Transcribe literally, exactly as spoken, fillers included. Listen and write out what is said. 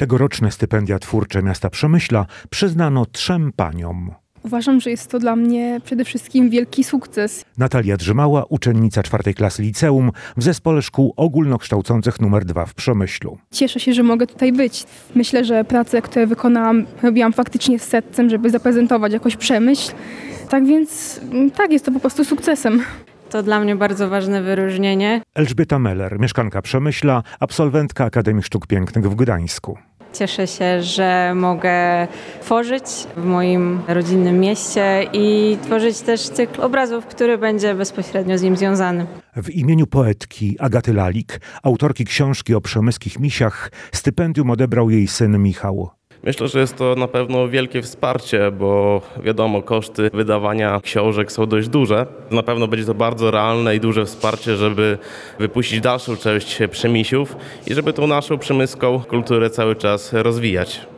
Tegoroczne stypendia twórcze miasta Przemyśla przyznano trzem paniom. Uważam, że jest to dla mnie przede wszystkim wielki sukces. Natalia Drzymała, uczennica czwartej klasy liceum w zespole szkół ogólnokształcących numer dwa w Przemyślu. Cieszę się, że mogę tutaj być. Myślę, że prace, które wykonałam, robiłam faktycznie z sercem, żeby zaprezentować jakoś Przemyśl. Tak więc tak, jest to po prostu sukcesem. To dla mnie bardzo ważne wyróżnienie. Elżbieta Meller, mieszkanka Przemyśla, absolwentka Akademii Sztuk Pięknych w Gdańsku. Cieszę się, że mogę tworzyć w moim rodzinnym mieście i tworzyć też cykl obrazów, który będzie bezpośrednio z nim związany. W imieniu poetki Agaty Lalik, autorki książki o przemyskich misiach, stypendium odebrał jej syn Michał. Myślę, że jest to na pewno wielkie wsparcie, bo wiadomo, koszty wydawania książek są dość duże. Na pewno będzie to bardzo realne i duże wsparcie, żeby wypuścić dalszą część Przemisiów i żeby tą naszą przemyską kulturę cały czas rozwijać.